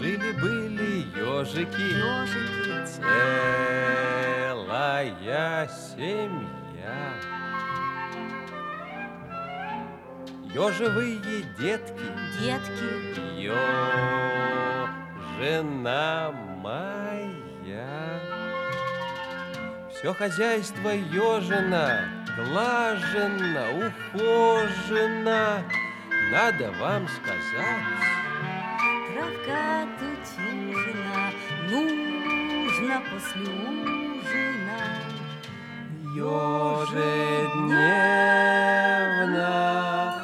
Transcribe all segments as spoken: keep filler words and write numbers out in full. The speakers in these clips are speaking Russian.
Жили-были ежики, Ежики. целая семья. Ежевые детки, Детки. ежина моя. Все хозяйство ежина глажено, ухожено. Надо вам сказать. Травка тутюжина, нужно после ужина ежедневно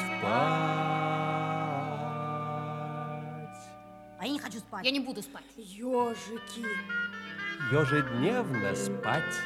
спать. А я не хочу спать. Я не буду спать. Ежики. Ежедневно спать.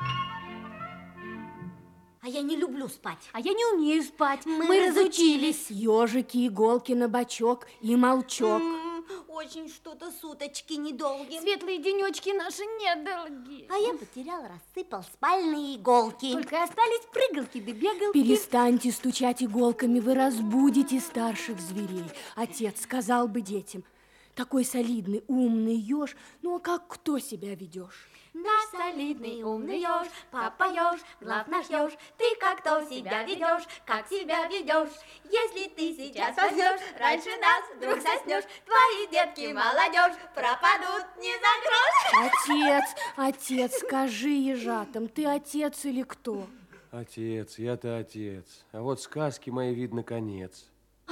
А я не люблю спать. А я не умею спать. Мы, Мы разучились. Ежики, иголки на бочок и молчок. М, Очень что-то суточки недолгие. Светлые денечки наши недолгие. А я потерял, рассыпал спальные иголки. Только остались прыгалки да бегалки. Перестаньте стучать иголками, вы разбудите старших зверей. Отец сказал бы детям: такой солидный, умный еж, ну а как кто себя ведешь? Наш солидный умный еж, папа еж, глав наш еж, ты как то себя ведешь, как себя ведешь. Если ты сейчас позднешь, раньше нас вдруг заснешь, твои детки, молодежь, пропадут не за грош. Отец, отец, скажи ежатам, ты отец или кто? Отец, я-то отец. А вот сказки мои, видно, конец.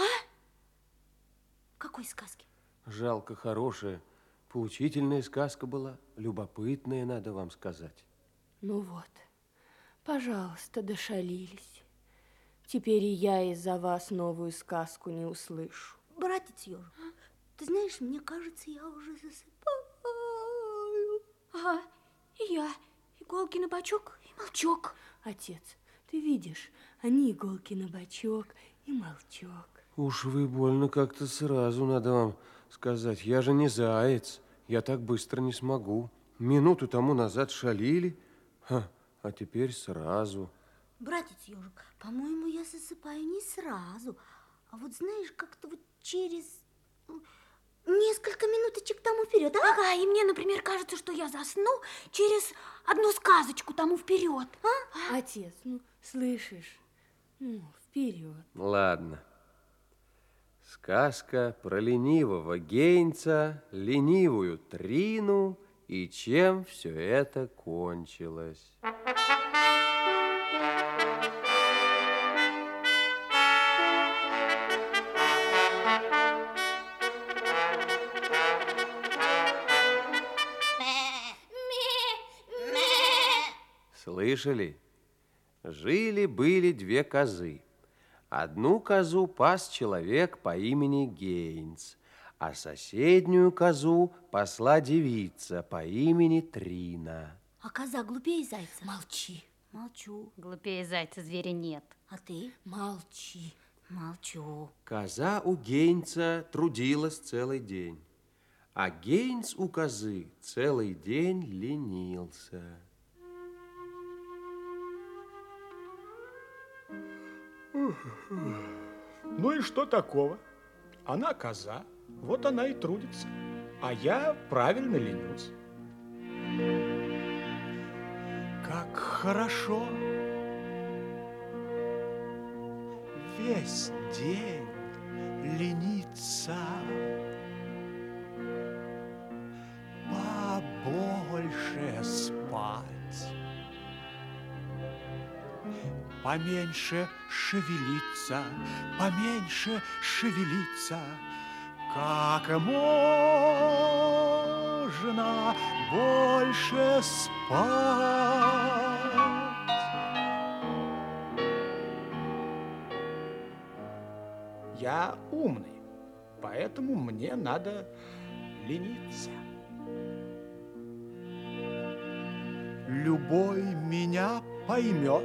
Какой сказки? Жалко, хорошая. Поучительная сказка была, любопытная, надо вам сказать. Ну вот, пожалуйста, дошалились. Теперь и я из-за вас новую сказку не услышу. Братец ежик, ты знаешь, мне кажется, я уже засыпаю. Ага, и я. Иголки на бочок и молчок. Отец, ты видишь, они иголки на бочок и молчок. Уж вы больно как-то сразу, надо вам сказать. Я же не заяц, я так быстро не смогу. Минуту тому назад шалили, ха, а теперь сразу. Братец ежик, по-моему, я засыпаю не сразу, а вот знаешь, как-то вот через ну, несколько минуточек тому вперед. А? Ага, и мне, например, кажется, что я засну через одну сказочку тому вперед. А? Отец, ну, слышишь? Ну, вперед. Ладно. Сказка про ленивого Гейнца, ленивую Трину и чем все это кончилось. Слышали? Жили-были две козы. Одну козу пас человек по имени Гейнц, а соседнюю козу пасла девица по имени Трина. А коза глупее зайца? Молчи, Молчу. Глупее зайца зверя нет. А ты? молчи. Молчу. Коза у Гейнца трудилась целый день, а Гейнц у козы целый день ленился. Ну и что такого? Она коза, вот она и трудится, а я правильно ленюсь. Как хорошо весь день лениться, побольше спать, поменьше шевелиться, поменьше шевелиться, как можно больше спать. Я умный, поэтому мне надо лениться. Любой меня поймет,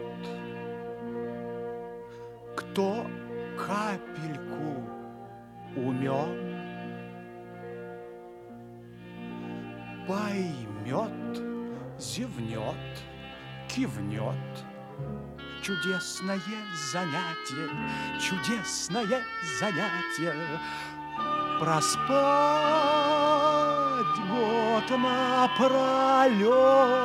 кто капельку умен, поймет, зевнет, кивнет. Чудесное занятие, чудесное занятие. проспать год напролет.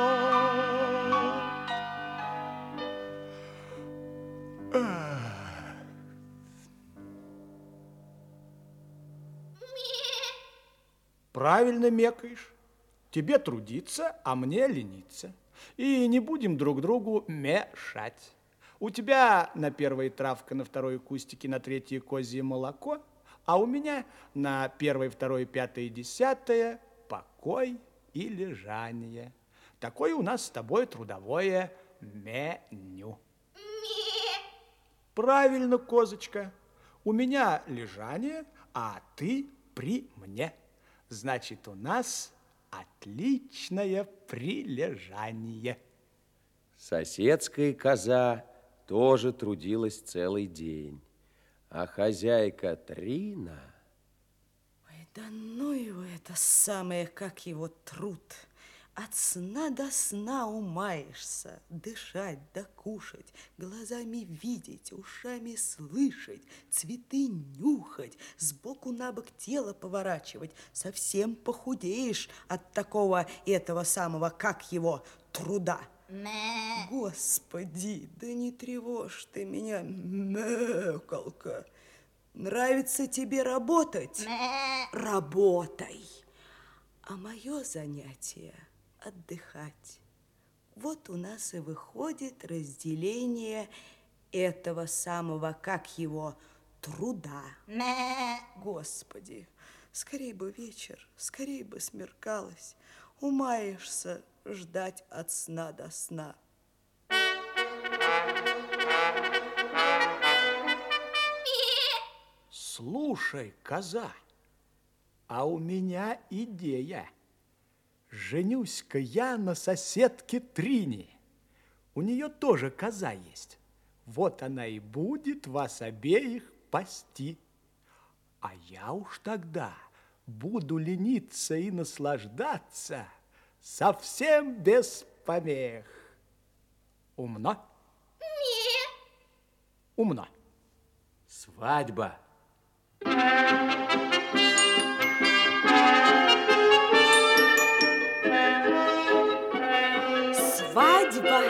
Правильно мекаешь. Тебе трудиться, а мне лениться. И не будем друг другу мешать. У тебя на первой травка, на второй кустики, на третье козье молоко, а у меня на первой, второй, пятое, десятое покой и лежание. Такое у нас с тобой трудовое меню. Правильно, козочка. У меня лежание, а ты при мне. Значит, у нас отличное прилежание. Соседская коза тоже трудилась целый день, а хозяйка Трина... Ой, да ну его это самое, как его труд. От сна до сна умаешься, дышать да кушать, глазами видеть, ушами слышать, цветы нюхать, сбоку на бок тело поворачивать. Совсем похудеешь от такого этого самого, как его, труда. Мэ. Господи, да не тревожь ты меня, мэкалка. Нравится тебе работать? Мэ. Работай. А мое занятие – отдыхать. Вот у нас и выходит разделение этого самого, как его, труда. Мэ. Господи, скорей бы вечер, скорей бы смеркалось. Умаешься ждать от сна до сна. Слушай, коза, а у меня идея. Женюсь-ка я на соседке Трине. У нее тоже коза есть. Вот она и будет вас обеих пасти. А я уж тогда буду лениться и наслаждаться совсем без помех. Умно? Умно. Свадьба. Свадьба.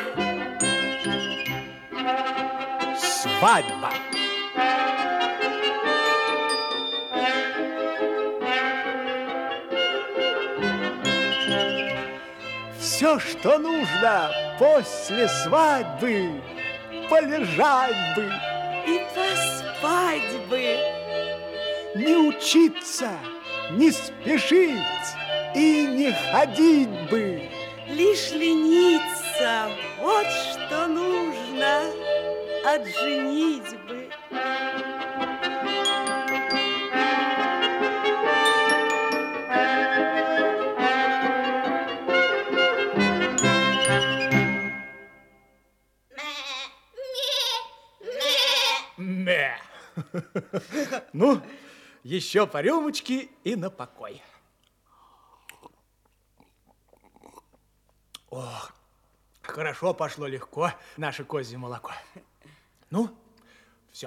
Свадьба. Все, что нужно после свадьбы, полежать бы, И поспать бы. не учиться, не спешить и не ходить бы. Лишь лениться, вот что нужно от женитьбы. Мэ. Ну, еще по рюмочке и на покой. Ох, хорошо пошло легко наше козье молоко. Ну, все.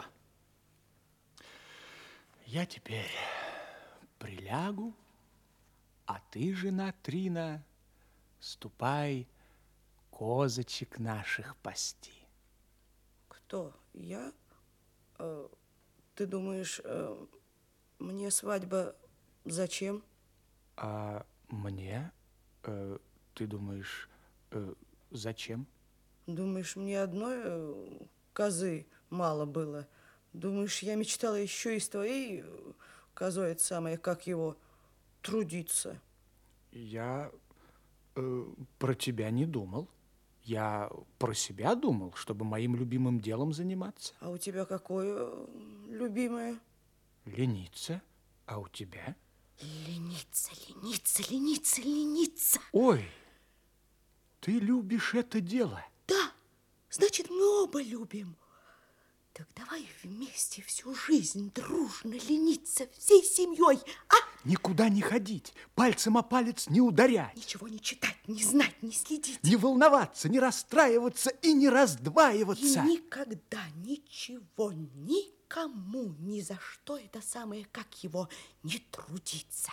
Я теперь прилягу, а ты, жена Трина, ступай козочек наших пасти. Кто? Я? Э, ты думаешь, э, мне свадьба зачем? А мне, э, ты думаешь, э, зачем? Думаешь, мне одной э, козы мало было? Думаешь, я мечтала еще и с твоей э, козой, это самое, как его, трудиться? Я э, про тебя не думал. Я про себя думал, чтобы моим любимым делом заниматься. А у тебя какое э, любимое? Лениться. А у тебя? Лениться, лениться, лениться, лениться. Ой, ты любишь это дело? Да, значит, мы оба любим. Так давай вместе всю жизнь дружно лениться всей семьей, а? Никуда не ходить, пальцем о палец не ударять. Ничего не читать, не знать, не следить. Не волноваться, не расстраиваться и не И раздваиваться. никогда ничего, никому, ни за что это самое, как его, не трудиться.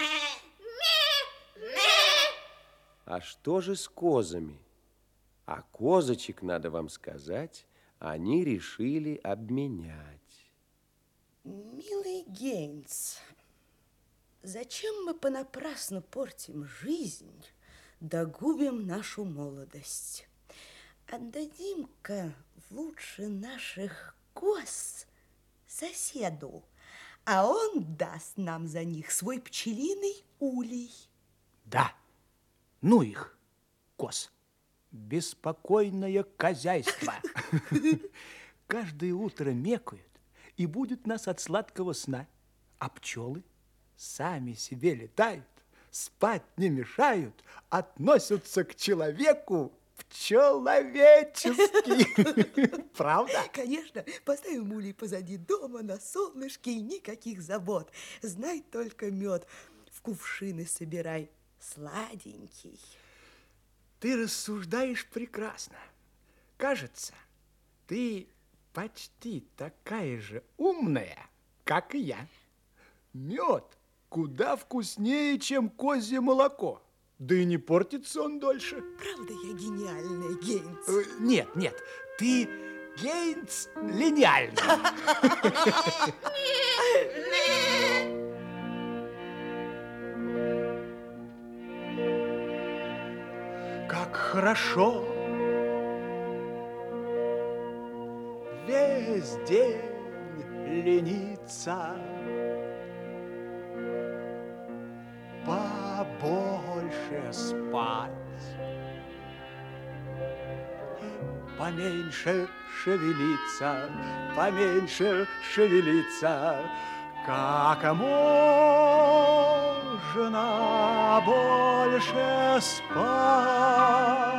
А что же с козами? А козочек, надо вам сказать, они решили обменять. Милый Гейнс, зачем мы понапрасну портим жизнь, да губим нашу молодость? Отдадим-ка лучше наших коз соседу, а он даст нам за них свой пчелиный улей. Да, ну их, коз. Беспокойное хозяйство. Каждое утро мекают, и будет нас от сладкого сна. А пчелы сами себе летают, спать не мешают, относятся к человеку по-человечески. Правда? Конечно, поставим улей позади дома на солнышке и никаких забот. Знай только мед в кувшины собирай, сладенький. Ты рассуждаешь прекрасно. Кажется, ты почти такая же умная, как и я. Мед куда вкуснее, чем козье молоко. Да и не портится он дольше. Правда, я гениальная, Гейнс? Э, Нет, нет, ты Гейнс линяльный. Как хорошо весь день лениться, побольше спать, поменьше шевелиться, поменьше шевелиться, как можно больше спать.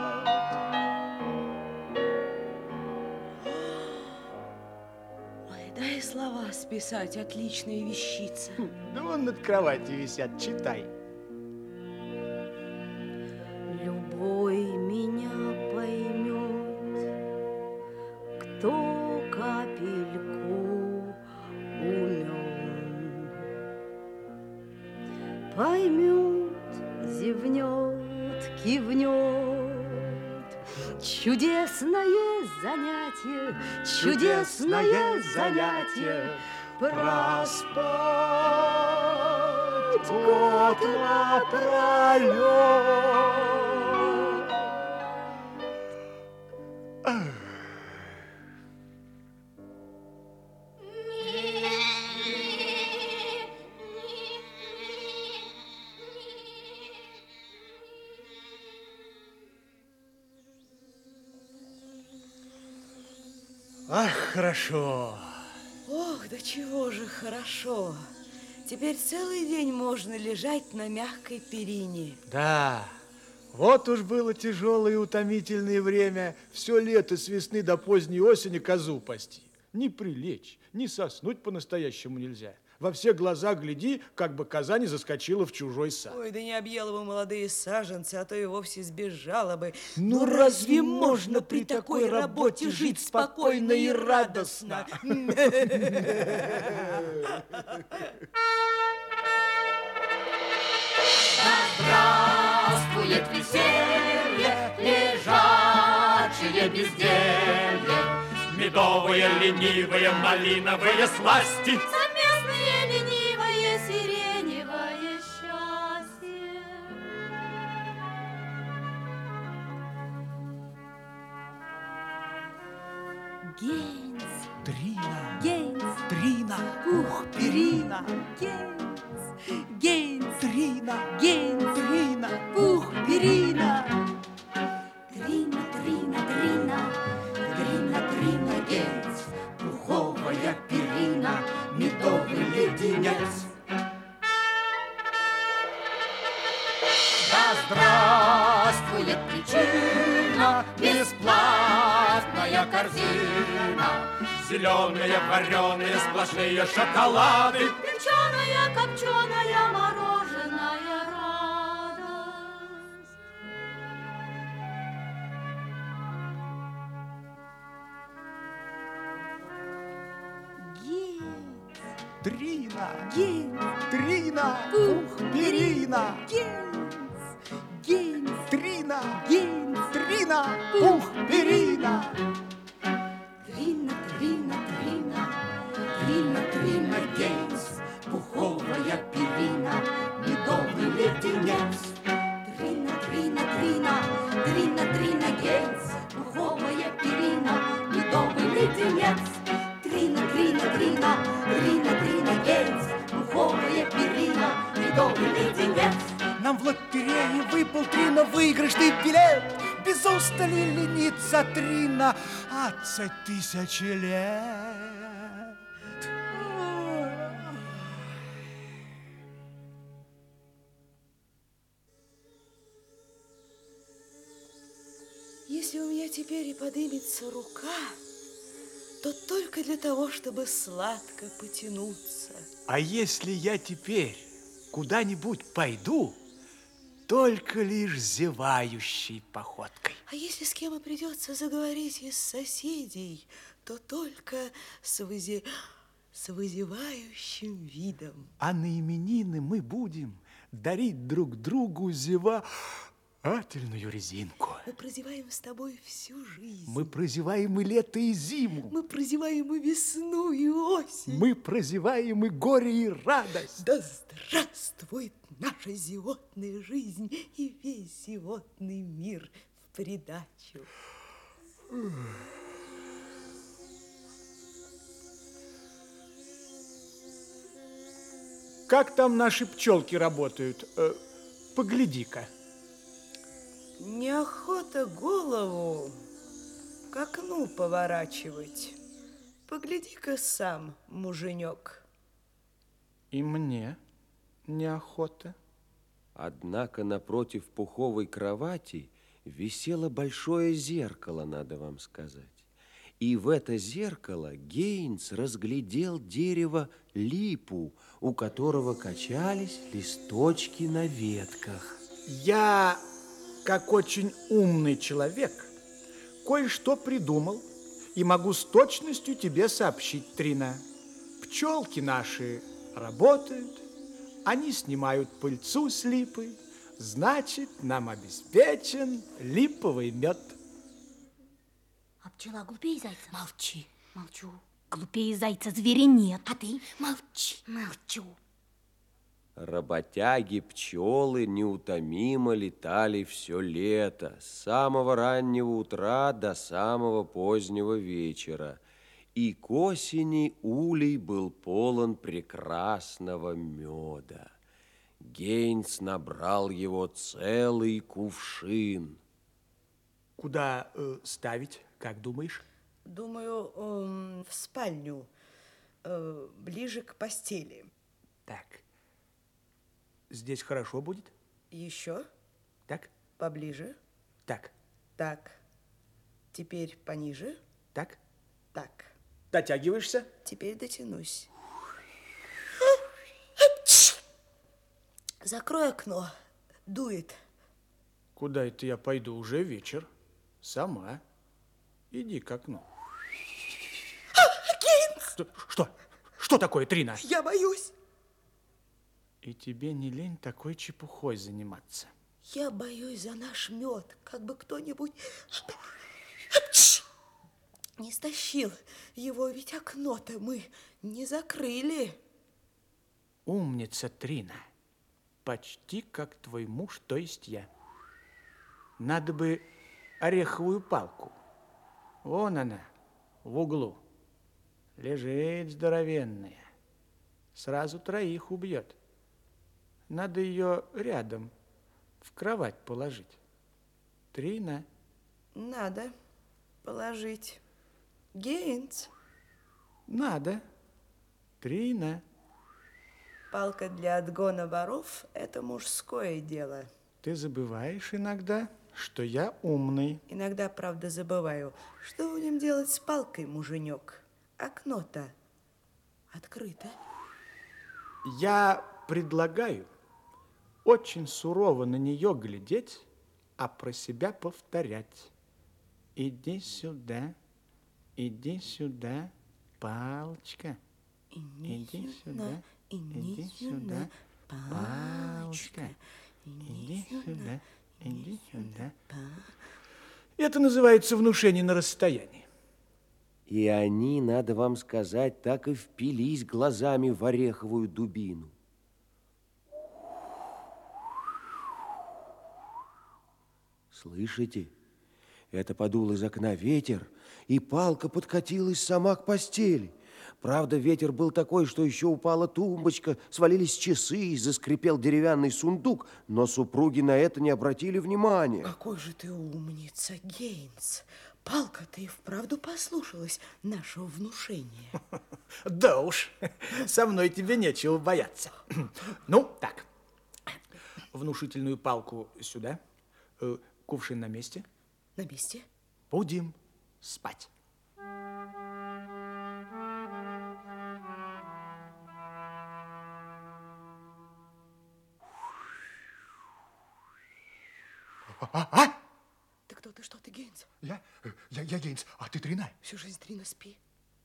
Ой, дай слова списать, отличная вещица. Да вон над кроватью висят, читай. Любой меня поймет, кто капельку умен. Поймет, зевнет, кивнет. Чудесное занятие, чудесное занятие. Проспать год напролет. Ах, хорошо. Ох, да чего же хорошо. Теперь целый день можно лежать на мягкой перине. Да, вот уж было тяжелое и утомительное время. Все лето с весны до поздней осени козу пасти. Ни прилечь, ни соснуть по-настоящему нельзя. Во все глаза гляди, как бы коза не заскочила в чужой сад. Ой, да не объела бы молодые саженцы, а то и вовсе сбежала бы. Ну, разве можно при такой работе жить спокойно и радостно? Здравствует веселье, лежачее безделье, медовые, ленивые, малиновые сласти. совместное ленивое сиреневое счастье. Гейнс, Трина, Гейнс, Трина, ух, Перина, Гейнс, Гейнс, Трина, Гейнс, Трина. ух, Перина. Трина, Трина, Трина, Трина, Трина, Гейнс, пуховая перина, медовый леденец. Да здравствует причина, бесплатная корзина, зеленые, вареные, сплошные шоколады. Печеная, копченая, мороженая радость. Гейнс, Трина, Гейнс, Трина, Пух, Перина, Гейнс, Гейнс, Трина, Гейнс, Трина, Пух, Перина. Трина, Трина, Трина, Трина, Трина, Гейнс, пуховая перина, медовый леденец. Трина, Трина, Трина, Трина, Трина, Гейнс, пуховая перина, медовый леденец. Трина, Трина, Трина, Трина, Трина, Гейнс, пуховая перина, медовый леденец. Нам в лотерее выпал, Трина, выигрышный билет. Без устали ленится Трина двадцать тысяч лет. Если у меня теперь и подымется рука, то только для того, чтобы сладко потянуться. А если я теперь куда-нибудь пойду, только лишь зевающей походкой. А если с кем и придется заговорить из соседей, то только с, вызе... с вызывающим видом. А на именины мы будем дарить друг другу зевательную резинку. Мы прозеваем с тобой всю жизнь. Мы прозеваем и лето, и зиму. Мы прозеваем и весну, и осень. Мы прозеваем и горе, и радость. Да здравствует наша зевотная жизнь и весь зевотный мир в придачу. Как там наши пчелки работают? Э, погляди-ка. Неохота голову к окну поворачивать. Погляди-ка сам, муженек. И мне неохота. Однако напротив пуховой кровати висело большое зеркало, надо вам сказать. И в это зеркало Гейнс разглядел дерево липу, у которого качались листочки на ветках. Я, как очень умный человек, кое-что придумал и могу с точностью тебе сообщить, Трина. Пчелки наши работают, они снимают пыльцу с липы, значит, нам обеспечен липовый мед. А пчела глупее зайца? Молчи. Молчу. Глупее зайца зверя нет. А ты молчи. Молчу. Работяги пчелы неутомимо летали все лето, с самого раннего утра до самого позднего вечера. И к осени улей был полон прекрасного меда. Гейнс набрал его целый кувшин. Куда э, ставить, как думаешь? Думаю, эм, в спальню, э, ближе к постели. Так, здесь хорошо будет? Еще Так, поближе. так, Так. Теперь пониже. так. Так. Дотягиваешься? Теперь дотянусь. Закрой окно. Дует. Куда это я пойду? Уже вечер. Сама. Иди к окну. Что, что? Что такое, Трина? Я боюсь. И тебе не лень такой чепухой заниматься? Я боюсь за наш мед. Как бы кто-нибудь не стащил его, ведь окно-то мы не закрыли. Умница, Трина. Почти как твой муж, то есть я. Надо бы ореховую палку. Вон она, в углу. Лежит здоровенная. Сразу троих убьет. Надо ее рядом в кровать положить. Трина. Надо положить. Гейнс. Надо. Трина. Палка для отгона воров – это мужское дело. Ты забываешь иногда, что я умный. Иногда, правда, забываю, что будем делать с палкой, муженек. окно-то открыто. Я предлагаю очень сурово на нее глядеть, а про себя повторять. Иди сюда, иди сюда, палочка. Иди сюда, иди сюда, палочка. Иди сюда, иди сюда. Это называется внушение на расстоянии. И они, надо вам сказать, так и впились глазами в ореховую дубину. Слышите? Это подул из окна ветер, и палка подкатилась сама к постели. Правда, ветер был такой, что еще упала тумбочка, свалились часы и заскрипел деревянный сундук, но супруги на это не обратили внимания. Какой же ты умница, Гейнс. Палка-то и вправду послушалась нашего внушения. Да уж, со мной тебе нечего бояться. Ну, так, внушительную палку сюда, кувшин на месте. На месте? Будем спать. А, а? Ты кто, ты что, ты Гейнс? Я, я, я Гейнс, а ты Трина? Всю жизнь Трина, спи.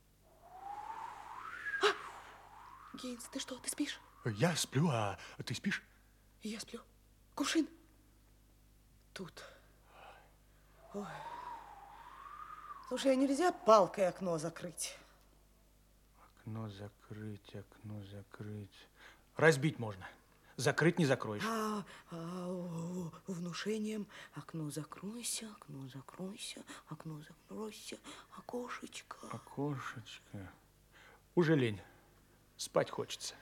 А! Гейнс, ты что, ты спишь? Я сплю, а ты спишь? Я сплю. Кувшин. Тут. Ой. Слушай, а нельзя палкой окно закрыть? Окно закрыть, окно закрыть. Разбить можно. Закрыть не закроешь. А, а, внушением окно закройся, окно закройся, окно закройся, окошечко. Окошечко. Уже лень. Спать хочется.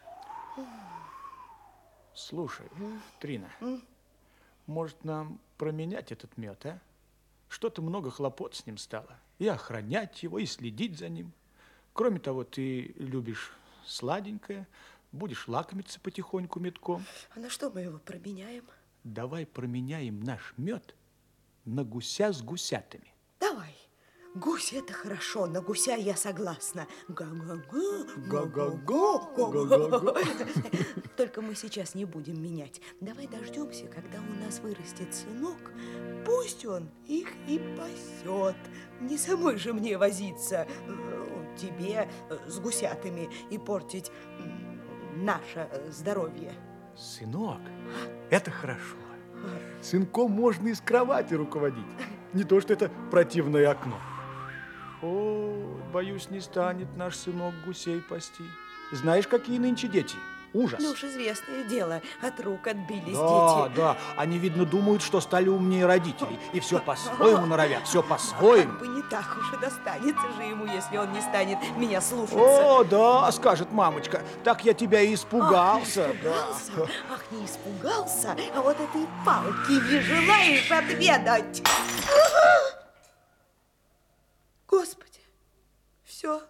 Слушай, Трина, может, нам променять этот мед, а? Что-то много хлопот с ним стало. И охранять его, и следить за ним. Кроме того, ты любишь сладенькое, будешь лакомиться потихоньку медком. А на что мы его променяем? Давай променяем наш мед на гуся с гусятами. Давай. Гусь – это хорошо, на гуся я согласна. Га-га-га, Га-га-га, га-га-га. Только мы сейчас не будем менять. Давай дождемся, когда у нас вырастет сынок. Пусть он их и пасет. Не самой же мне возиться э, тебе э, с гусятами и портить э, наше э, здоровье. Сынок, это хорошо. Сынком можно из кровати руководить. Не то, что это противное окно. О, боюсь, не станет наш сынок гусей пасти. Знаешь, какие нынче дети? Ужас. Ну уж известное дело, от рук отбились Да, дети. да, они, видно, думают, что стали умнее родителей. И все по-своему норовят, все по-своему. Как бы не так уж и достанется же ему, если он не станет меня слушаться. О, да, скажет мамочка, так я тебя и испугался. Ах, испугался? Ах, не испугался, а вот этой палки не желаешь отведать. Господи, все.